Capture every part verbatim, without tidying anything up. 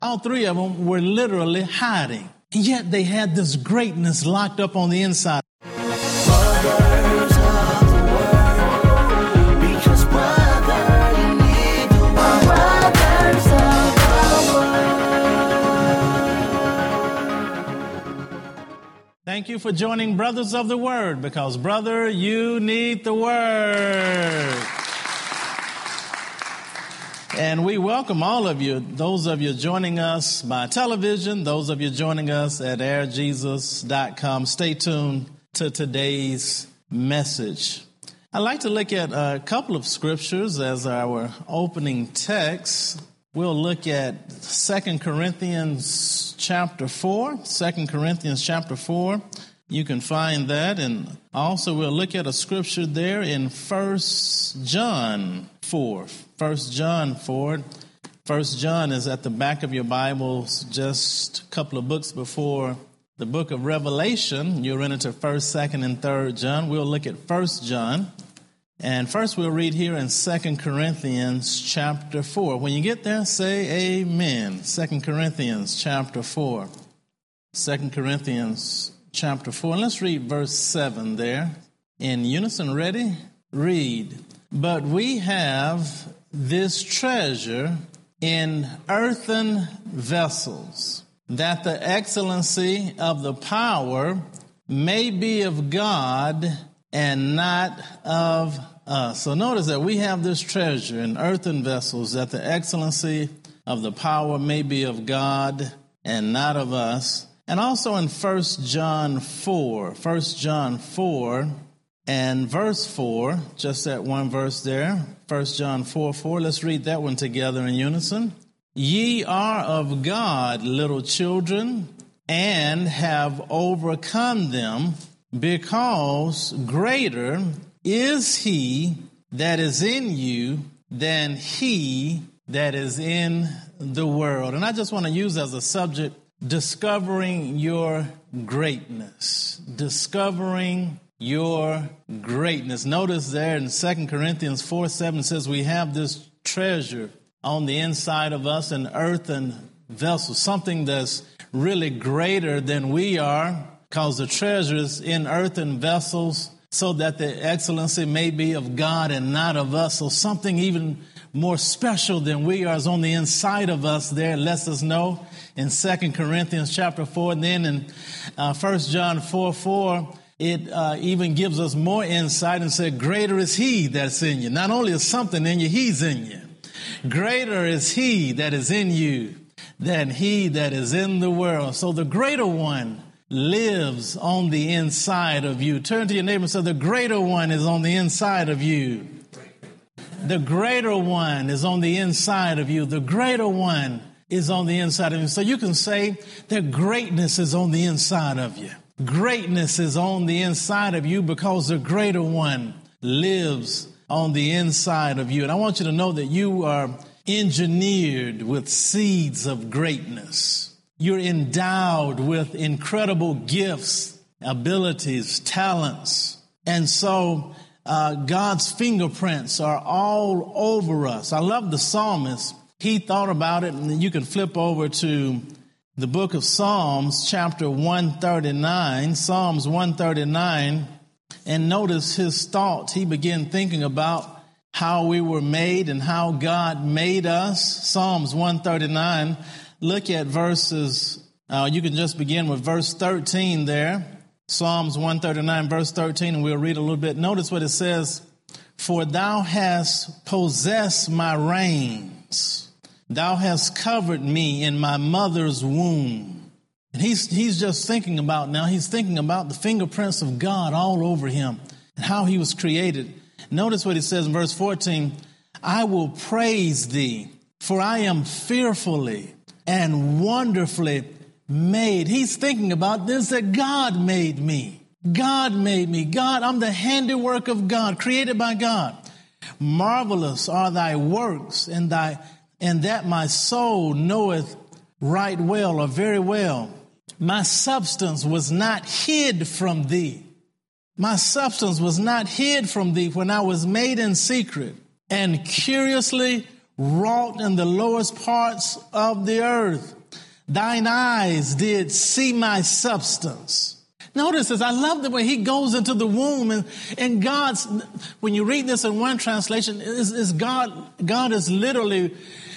All three of them were literally hiding. And yet they had this greatness locked up on the inside. Brothers of the world, because brother, you need the word. Brothers of the world. Thank you for joining Brothers of the Word, because brother, you need the Word. And we welcome all of you, those of you joining us by television, those of you joining us at air jesus dot com. Stay tuned to today's message. I'd like to look at a couple of scriptures as our opening text. We'll look at Second Corinthians chapter four, Second Corinthians chapter four. You can find that. And also we'll look at a scripture there in First John four. First John four. First John is at the back of your Bibles, just a couple of books before the book of Revelation. You'll run into First, Second, and Third John. We'll look at First John. And first we'll read here in Second Corinthians chapter four. When you get there, say amen. Second Corinthians chapter four. Second Corinthians chapter four. And let's read verse seven there. In unison, ready? Read. But we have this treasure in earthen vessels, that the excellency of the power may be of God and not of us. So notice that we have this treasure in earthen vessels, that the excellency of the power may be of God and not of us. And also in First John four, First John four and verse four, just that one verse there, First John four, four. Let's read that one together in unison. Ye are of God, little children, and have overcome them, because greater is he that is in you than he that is in the world. And I just want to use as a subject, discovering your greatness. Discovering your greatness. Notice there in Second Corinthians four, seven says we have this treasure on the inside of us in earthen vessels, something that's really greater than we are, because the treasure is in earthen vessels, so that the excellency may be of God and not of us. So something even more special than we are is on the inside of us there. It lets us know in Second Corinthians chapter four. And then in uh, First John four, four, it uh, even gives us more insight and said, greater is he that's in you. Not only is something in you, he's in you. Greater is he that is in you than he that is in the world. So the greater one lives on the inside of you. Turn to your neighbor and say, the greater one is on the inside of you. The greater one is on the inside of you. The greater one is on the inside of you. So you can say that greatness is on the inside of you. Greatness is on the inside of you because the greater one lives on the inside of you. And I want you to know that you are engineered with seeds of greatness. You're endowed with incredible gifts, abilities, talents. And so uh, God's fingerprints are all over us. I love the psalmist. He thought about it, and you can flip over to the book of Psalms, chapter one thirty-nine, Psalms one thirty-nine, and notice his thoughts. He began thinking about how we were made and how God made us. Psalms one thirty-nine, look at verses, uh, you can just begin with verse thirteen there. Psalms one thirty-nine, verse thirteen, and we'll read a little bit. Notice what it says, for thou hast possessed my reins. Thou hast covered me in my mother's womb. And he's, he's just thinking about now, he's thinking about the fingerprints of God all over him and how he was created. Notice what he says in verse fourteen, I will praise thee, for I am fearfully and wonderfully made. He's thinking about this, that God made me. God made me. God, I'm the handiwork of God, created by God. Marvelous are thy works, and thy and that my soul knoweth right well, or very well. My substance was not hid from thee. My substance was not hid from thee when I was made in secret and curiously wrought in the lowest parts of the earth. Thine eyes did see my substance. Notice this. I love the way he goes into the womb, and, and God's, when you read this in one translation, is, is God, God is literally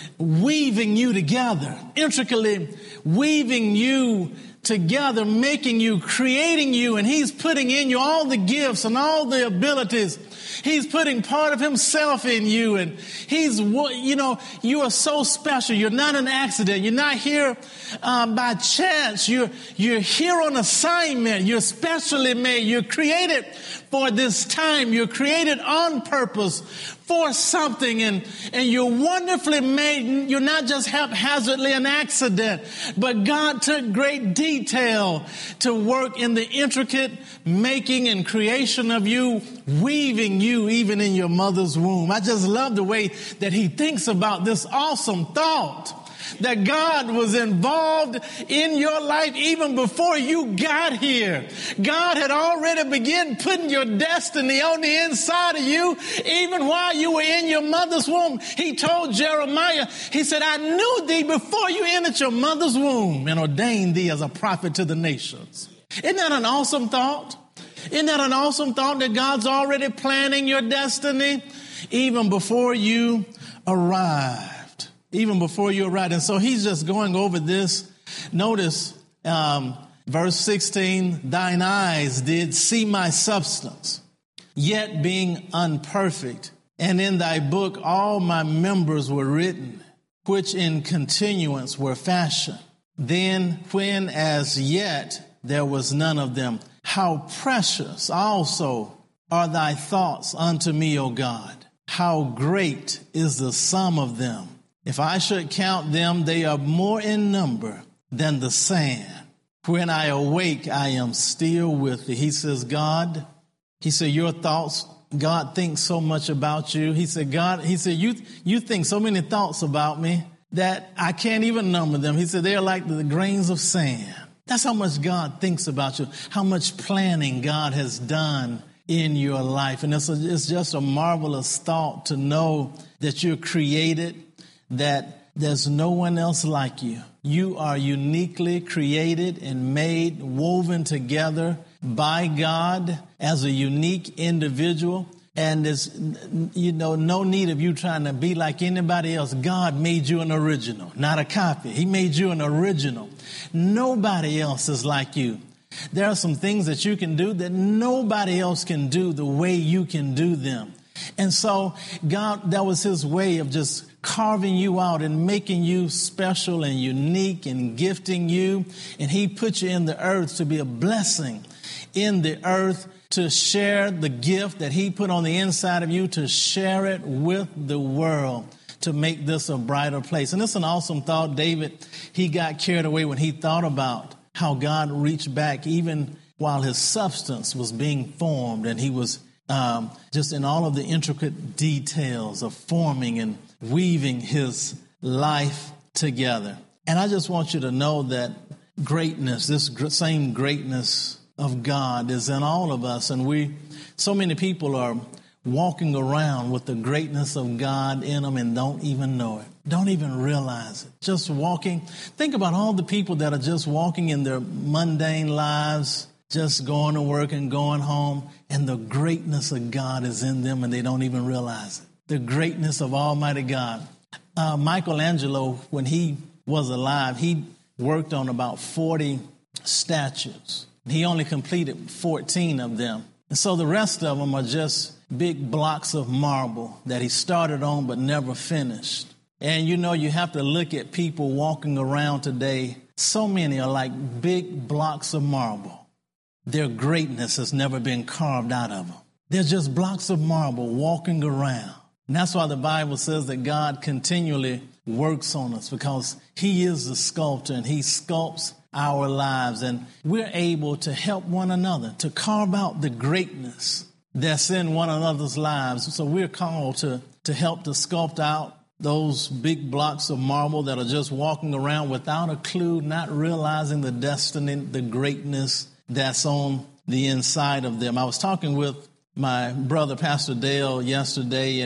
weaving you together, intricately weaving you together, making you, creating you, and he's putting in you all the gifts and all the abilities. He's putting part of himself in you, and he's, you know, you are so special. You're not an accident. You're not here um, by chance. You're, you're here on assignment. You're specially made. You're created for this time. You're created on purpose for something, and, and you're wonderfully made. You're not just haphazardly an accident, but God took great detail to work in the intricate making and creation of you, weaving you even in your mother's womb. I just love the way that he thinks about this awesome thought that God was involved in your life even before you got here. God had already begun putting your destiny on the inside of you even while you were in your mother's womb. He told Jeremiah, he said, I knew thee before you entered your mother's womb and ordained thee as a prophet to the nations. Isn't that an awesome thought? Isn't that an awesome thought that God's already planning your destiny even before you arrive? Even before you arrived. And so he's just going over this. Notice um, verse sixteen, thine eyes did see my substance, yet being unperfect. And in thy book all my members were written, which in continuance were fashioned. Then when as yet there was none of them, how precious also are thy thoughts unto me, O God. How great is the sum of them. If I should count them, they are more in number than the sand. When I awake, I am still with thee. He says, God, he said, your thoughts, God thinks so much about you. He said, God, he said, you, you think so many thoughts about me that I can't even number them. He said, they are like the grains of sand. That's how much God thinks about you, how much planning God has done in your life. And it's, a, it's just a marvelous thought to know that you're created, that there's no one else like you. You are uniquely created and made, woven together by God as a unique individual. And there's, you know, no need of you trying to be like anybody else. God made you an original, not a copy. He made you an original. Nobody else is like you. There are some things that you can do that nobody else can do the way you can do them. And so God, that was his way of just carving you out and making you special and unique and gifting you. And he put you in the earth to be a blessing in the earth, to share the gift that he put on the inside of you, to share it with the world, to make this a brighter place. And it's an awesome thought. David, he got carried away when he thought about how God reached back even while his substance was being formed, and he was um, just in all of the intricate details of forming and weaving his life together. And I just want you to know that greatness, this gr- same greatness of God is in all of us. And we, so many people are walking around with the greatness of God in them and don't even know it, don't even realize it. Just walking. Think about all the people that are just walking in their mundane lives, just going to work and going home, and the greatness of God is in them and they don't even realize it. The greatness of Almighty God. Uh, Michelangelo, when he was alive, he worked on about forty statues. He only completed fourteen of them. And so the rest of them are just big blocks of marble that he started on but never finished. And you know, you have to look at people walking around today. So many are like big blocks of marble. Their greatness has never been carved out of them. They're just blocks of marble walking around. And that's why the Bible says that God continually works on us, because he is the sculptor and he sculpts our lives, and we're able to help one another, to carve out the greatness that's in one another's lives. So we're called to, to help to sculpt out those big blocks of marble that are just walking around without a clue, not realizing the destiny, the greatness that's on the inside of them. I was talking with my brother, Pastor Dale, yesterday, and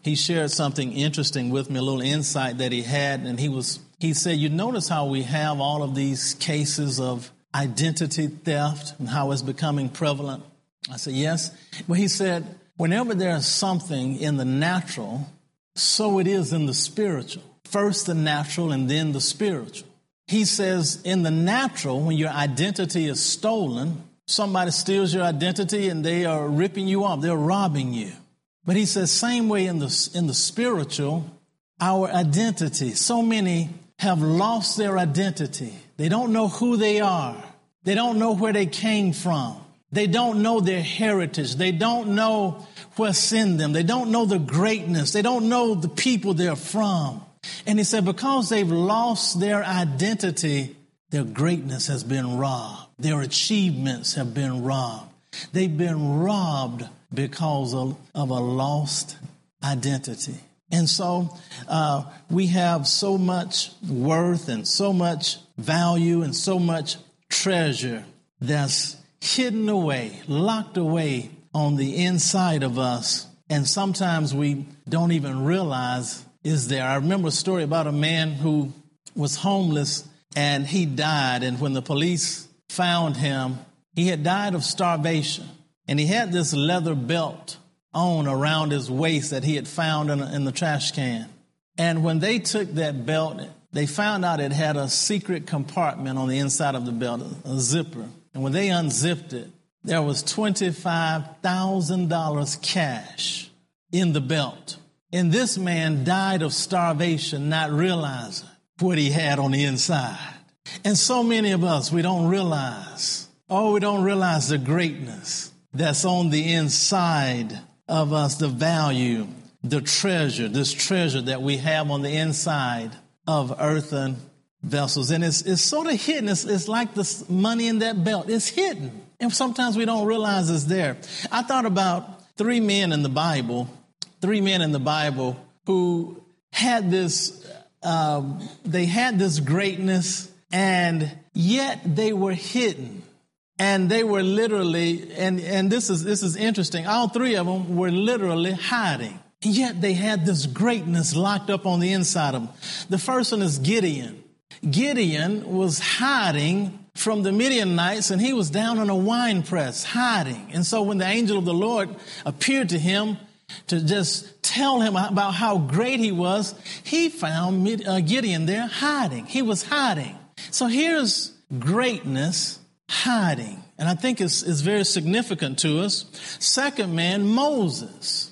he shared something interesting with me, a little insight that he had. And he was, he said, you notice how we have all of these cases of identity theft and how it's becoming prevalent? I said, yes. Well, he said, whenever there's something in the natural, so it is in the spiritual. First the natural and then the spiritual. He says in the natural, when your identity is stolen, somebody steals your identity and they are ripping you off. They're robbing you. But he says same way in the, in the spiritual, our identity. So many have lost their identity. They don't know who they are. They don't know where they came from. They don't know their heritage. They don't know what's in them. They don't know the greatness. They don't know the people they're from. And he said because they've lost their identity, their greatness has been robbed. Their achievements have been robbed. They've been robbed because of, of a lost identity. And so uh, we have so much worth and so much value and so much treasure that's hidden away, locked away on the inside of us. And sometimes we don't even realize is there. I remember a story about a man who was homeless and he died. And when the police found him, he had died of starvation. And he had this leather belt on around his waist that he had found in, a, in the trash can. And when they took that belt, they found out it had a secret compartment on the inside of the belt, a, a zipper. And when they unzipped it, there was twenty-five thousand dollars cash in the belt. And this man died of starvation, not realizing what he had on the inside. And so many of us, we don't realize, oh, we don't realize the greatness that's on the inside of us, the value, the treasure, this treasure that we have on the inside of earthen vessels. And it's, it's sort of hidden. It's, it's like the money in that belt. It's hidden. And sometimes we don't realize it's there. I thought about three men in the Bible, three men in the Bible who had this, uh, they had this greatness and yet they were hidden. And they were literally, and, and this is this is interesting, all three of them were literally hiding. And yet they had this greatness locked up on the inside of them. The first one is Gideon. Gideon was hiding from the Midianites, and he was down in a wine press, hiding. And so when the angel of the Lord appeared to him to just tell him about how great he was, he found Gideon there hiding. He was hiding. So here's greatness hiding. And I think it's, it's very significant to us. Second man, Moses.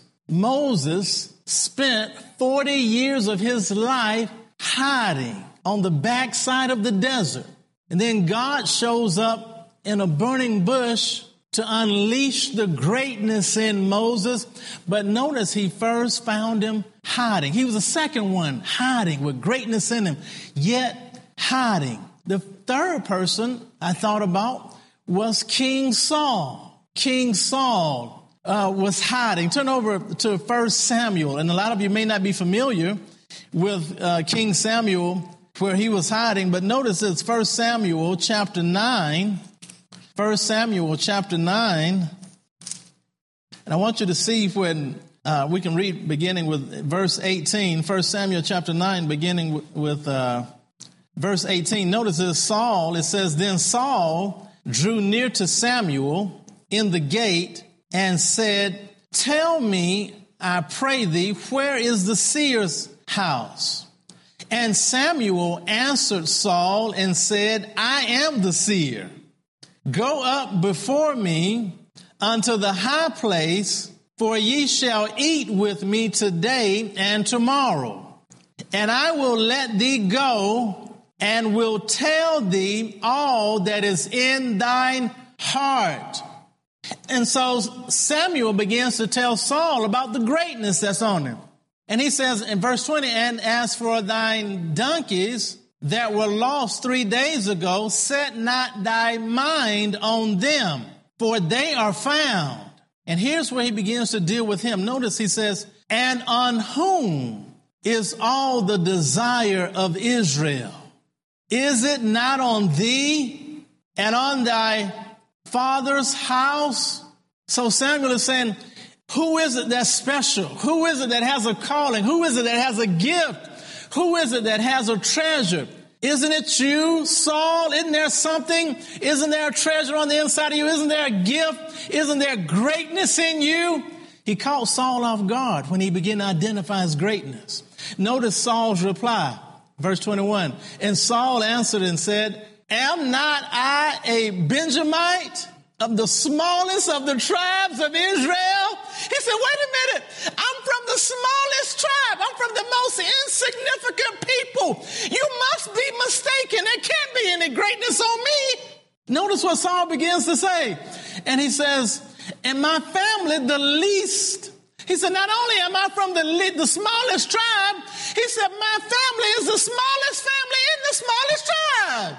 Moses spent forty years of his life hiding on the backside of the desert. And then God shows up in a burning bush to unleash the greatness in Moses. But notice he first found him hiding. He was the second one hiding with greatness in him, yet hiding. The third person I thought about was King Saul. King Saul uh, was hiding. Turn over to First Samuel. And a lot of you may not be familiar with uh, King Samuel, where he was hiding. But notice it's First Samuel chapter nine. First Samuel chapter nine. And I want you to see when uh, we can read beginning with verse eighteen. First Samuel chapter nine, beginning with, with uh, verse eighteen. Notice this, Saul, it says, then Saul drew near to Samuel in the gate and said, tell me, I pray thee, where is the seer's house? And Samuel answered Saul and said, I am the seer. Go up before me unto the high place, for ye shall eat with me today and tomorrow. And I will let thee go and will tell thee all that is in thine heart. And so Samuel begins to tell Saul about the greatness that's on him. And he says in verse twenty, and as for thine donkeys that were lost three days ago, set not thy mind on them, for they are found. And here's where he begins to deal with him. Notice he says, and on whom is all the desire of Israel? Is it not on thee and on thy father's house? So Samuel is saying, Who is it that's special? Who is it that has a calling? Who is it that has a gift? Who is it that has a treasure? Isn't it you, Saul? Isn't there something? Isn't there a treasure on the inside of you? Isn't there a gift? Isn't there greatness in you? He caught Saul off guard when he began to identify his greatness. Notice Saul's reply, verse twenty-one. And Saul answered and said, am not I a Benjamite of the smallest of the tribes of Israel? He said, wait a minute. I'm from the smallest tribe. I'm from the most insignificant people. You must be mistaken. There can't be any greatness on me. Notice what Saul begins to say. And he says, and my family, the least. He said, not only am I from the, le- the smallest tribe, he said, my family is the smallest family in the smallest tribe.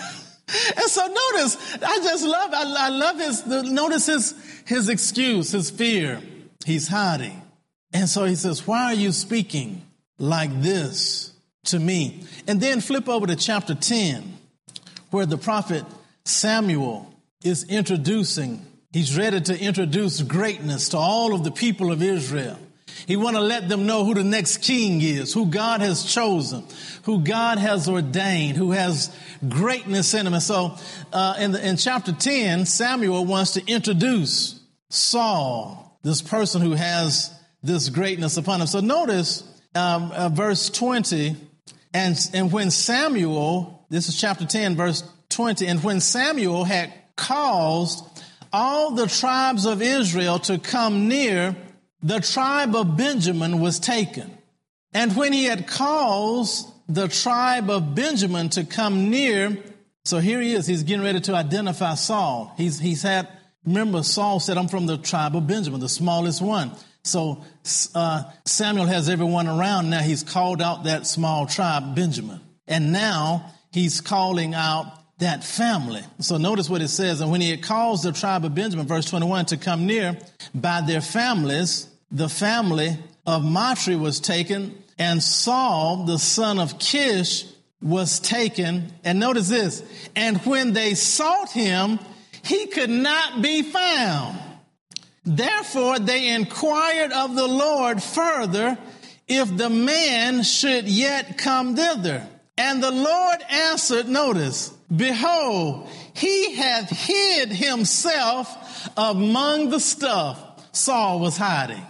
And so notice, I just love, I, I love his, the, notice his, his excuse, his fear. He's hiding. And so he says, why are you speaking like this to me? And then flip over to chapter ten, where the prophet Samuel is introducing, he's ready to introduce greatness to all of the people of Israel. He want to let them know who the next king is, who God has chosen, who God has ordained, who has greatness in him. And so uh, in, the, in chapter ten, Samuel wants to introduce Saul, this person who has this greatness upon him. So notice um, uh, verse twenty, and, and when Samuel, this is chapter ten, verse twenty, and when Samuel had caused all the tribes of Israel to come near, the tribe of Benjamin was taken. And when he had caused the tribe of Benjamin to come near, so here he is, he's getting ready to identify Saul. He's, he's had, remember Saul said, I'm from the tribe of Benjamin, the smallest one. So uh, Samuel has everyone around. Now he's called out that small tribe, Benjamin. And now he's calling out that family. So notice what it says. And when he had caused the tribe of Benjamin, verse twenty-one, to come near by their families, the family of Matri was taken, and Saul, the son of Kish, was taken. And notice this. And when they sought him, he could not be found. Therefore, they inquired of the Lord further if the man should yet come thither. And the Lord answered, notice, behold, he hath hid himself among the stuff. Saul was hiding.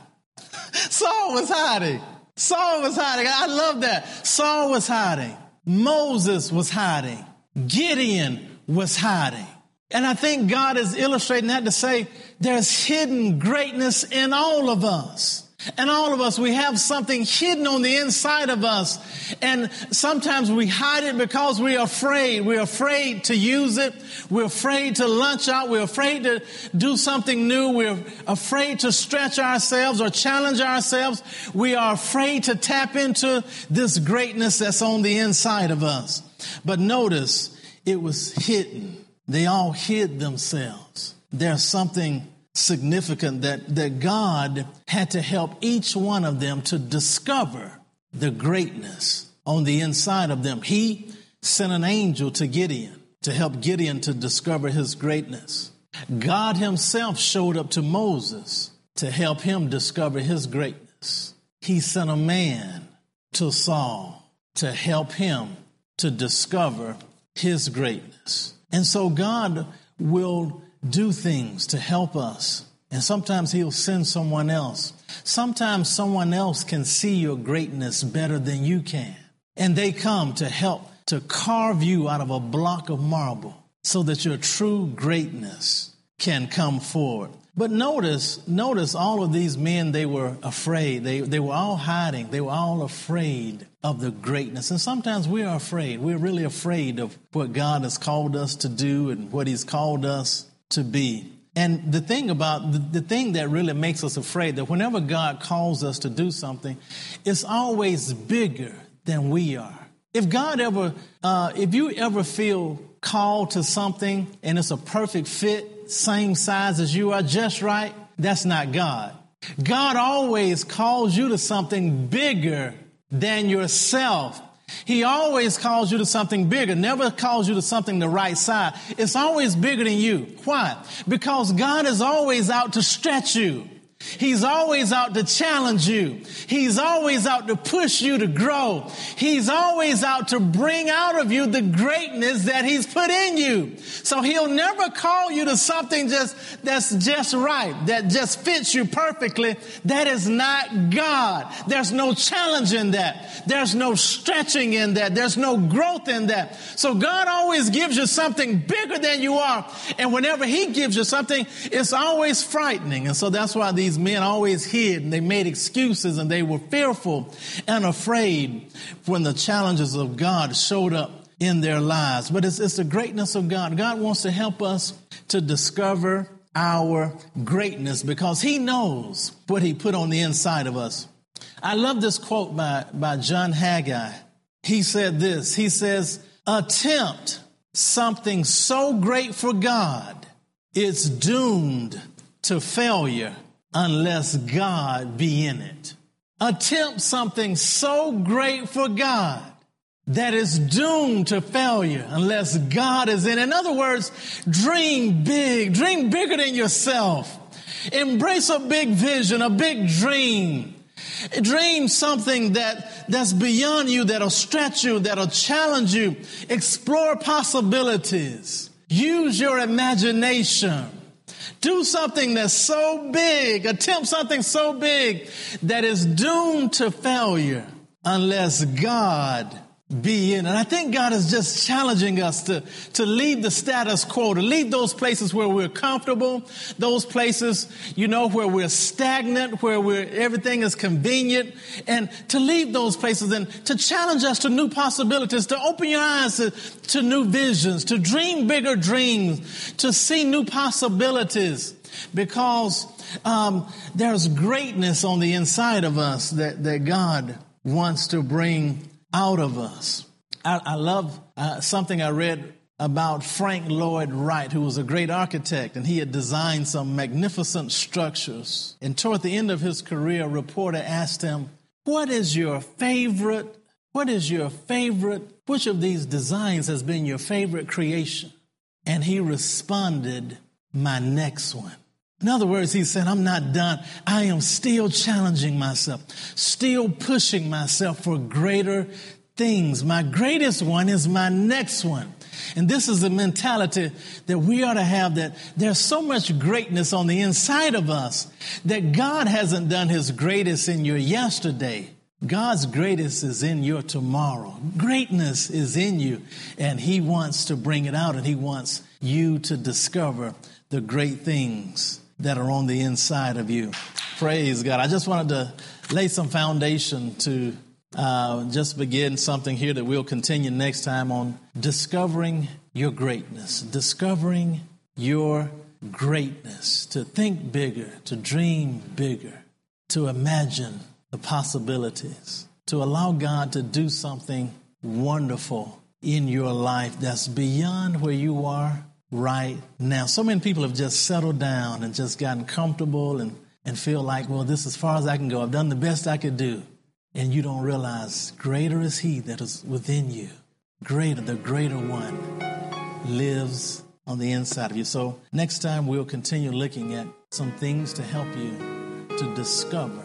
Saul was hiding. Saul was hiding. I love that. Saul was hiding. Moses was hiding. Gideon was hiding. And I think God is illustrating that to say there's hidden greatness in all of us. And all of us, we have something hidden on the inside of us. And sometimes we hide it because we're afraid. We're afraid to use it. We're afraid to launch out. We're afraid to do something new. We're afraid to stretch ourselves or challenge ourselves. We are afraid to tap into this greatness that's on the inside of us. But notice, it was hidden. They all hid themselves. There's something significant that, that God had to help each one of them to discover the greatness on the inside of them. He sent an angel to Gideon to help Gideon to discover his greatness. God himself showed up to Moses to help him discover his greatness. He sent a man to Saul to help him to discover his greatness. And so God will do things to help us. And sometimes he'll send someone else. Sometimes someone else can see your greatness better than you can. And they come to help to carve you out of a block of marble so that your true greatness can come forward. But notice, notice all of these men, they were afraid. They, they were all hiding. They were all afraid of the greatness. And sometimes we are afraid. We're really afraid of what God has called us to do and what he's called us to be. And the thing about the, the thing that really makes us afraid, that whenever God calls us to do something, it's always bigger than we are. If God ever, uh, if you ever feel called to something and it's a perfect fit, same size as you are, just right, that's not God. God always calls you to something bigger than yourself. He always calls you to something bigger, never calls you to something the right side. It's always bigger than you. Why? Because God is always out to stretch you. He's always out to challenge you. He's always out to push you to grow. He's always out to bring out of you the greatness that he's put in you. So he'll never call you to something just that's just right, that just fits you perfectly. That is not God. There's no challenge in that. There's no stretching in that. There's no growth in that. So God always gives you something bigger than you are. And whenever he gives you something, it's always frightening. And so that's why these men always hid and they made excuses and they were fearful and afraid when the challenges of God showed up in their lives. But it's, it's the greatness of God. God wants to help us to discover our greatness because he knows what he put on the inside of us. I love this quote by, by John Haggai. He said this, he says, attempt something so great for God, it's doomed to failure unless God be in it. Attempt something so great for God that is doomed to failure unless God is in it. In other words, dream big, dream bigger than yourself. Embrace a big vision, a big dream. Dream something that, that's beyond you, that'll stretch you, that'll challenge you. Explore possibilities. Use your imagination. Do something that's so big, attempt something so big that is doomed to failure unless God be in it. And I think God is just challenging us to, to leave the status quo, to leave those places where we're comfortable, those places, you know, where we're stagnant, where we're, everything is convenient, and to leave those places and to challenge us to new possibilities, to open your eyes to, to new visions, to dream bigger dreams, to see new possibilities, because um, there's greatness on the inside of us that, that God wants to bring out of us. I, I love uh, something I read about Frank Lloyd Wright, who was a great architect, and he had designed some magnificent structures. And toward the end of his career, a reporter asked him, what is your favorite, what is your favorite, which of these designs has been your favorite creation? And he responded, my next one. In other words, he said, I'm not done. I am still challenging myself, still pushing myself for greater things. My greatest one is my next one. And this is the mentality that we ought to have, that there's so much greatness on the inside of us that God hasn't done his greatest in your yesterday. God's greatest is in your tomorrow. Greatness is in you, and he wants to bring it out, and he wants you to discover the great things that are on the inside of you. Praise God. I just wanted to lay some foundation to uh, just begin something here that we'll continue next time on discovering your greatness, discovering your greatness, to think bigger, to dream bigger, to imagine the possibilities, to allow God to do something wonderful in your life that's beyond where you are right now. So many people have just settled down and just gotten comfortable and, and feel like, well, this is as far as I can go. I've done the best I could do. And you don't realize greater is he that is within you. Greater, the greater one lives on the inside of you. So next time we'll continue looking at some things to help you to discover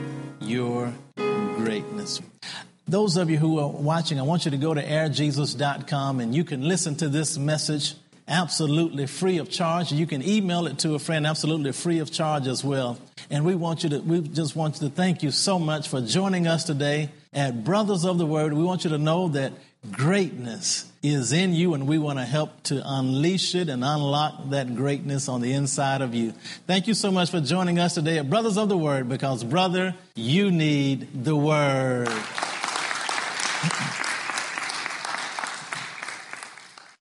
your greatness. Those of you who are watching, I want you to go to air jesus dot com and you can listen to this message absolutely free of charge. You can email it to a friend absolutely free of charge as well. And we want you to, we just want you to thank you so much for joining us today at Brothers of the Word. We want you to know that greatness is in you, and we want to help to unleash it and unlock that greatness on the inside of you. Thank you so much for joining us today at Brothers of the Word, because, brother, you need the Word.